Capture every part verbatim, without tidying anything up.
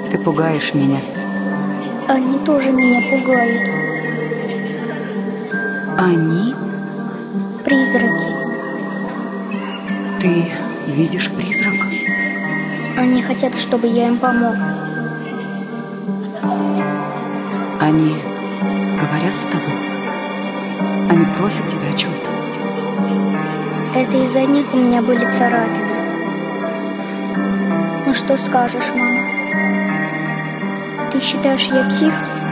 Ты пугаешь меня. Они тоже меня пугают. Они? Призраки. Ты видишь призрак? Они хотят, чтобы я им помог. Они говорят с тобой? Они просят тебя о чем-то? Это из-за них у меня были царапины. Ну что скажешь, мама? Ты считаешь, я псих?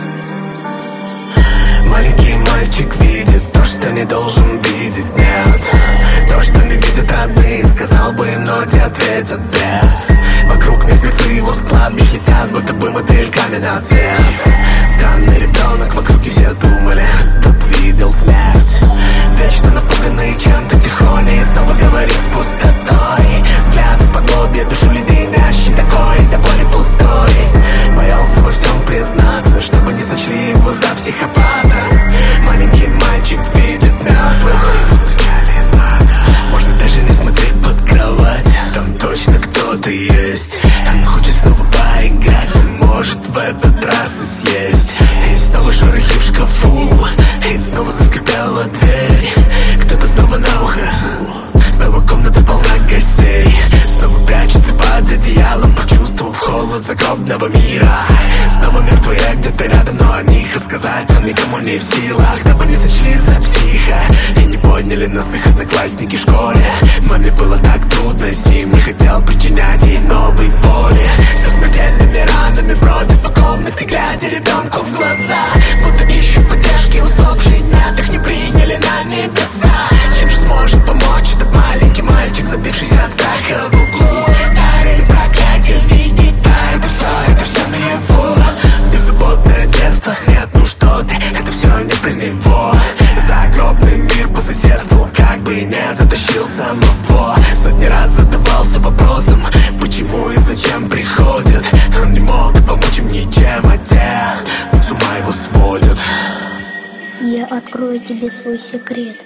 Маленький мальчик видит то, что не должен видеть, нет. То, что не видят родные, сказал бы им, но те ответят нет. Вокруг мертвецы его с кладбищ летят, будто бы мотыльками на свет. Странный ребенок, вокруг и все думали, тот видел смерть. Вечно напуганный чем-то тихоня и снова говорит с пустотой. Взгляд из-под лобья, душу леденящий такой, до боли пустой. Боялся во всем признаться, чтобы не сочли его за психопата. Маленький мальчик видит мертвых. Постучали из ада. Можно даже не смотреть под кровать, там точно кто-то есть. Он хочет снова поиграть, а может в этот раз и съесть. И снова шорохи в шкафу, и снова заскрипела дверь. Кто-то снова на ухо, снова комната полна гостей. Снова прячется под одеялом, почувствовав холод загробного мира. Снова мертвые где-то рядом, но о них рассказать он никому не в силах. Дабы не сочли за психа и не подняли на смех одноклассники в школе. Маме было так трудно с ним, не хотел причинять ей новой боли. Со смертельными ранами бродят по комнате, глядя ребенку в глаза, будто ищут поддержки усопшие, нет, их не приняли на небеса. Чем же сможет помочь этот маленький мальчик, забившийся от страха в углу? Дар или проклятие, видеть дар, это все, это все наяву. Беззаботное детство, нет, ну что ты, это все не про него. Загробный мир по соседству, как бы не затащил самого. Сотни раз задавался вопросом, почему и зачем приходят. Он не мог помочь им ничем, а те с ума его сводят. Я открою тебе свой секрет.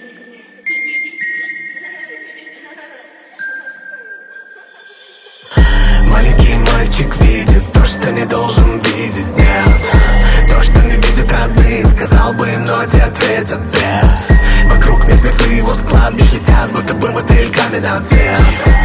Маленький мальчик видит то, что не должен видеть, нет. То, что не видят родные, сказал бы им, но те ответят нет. Вокруг мертвецы его с кладбищ летят, будто бы мотыльками на свет.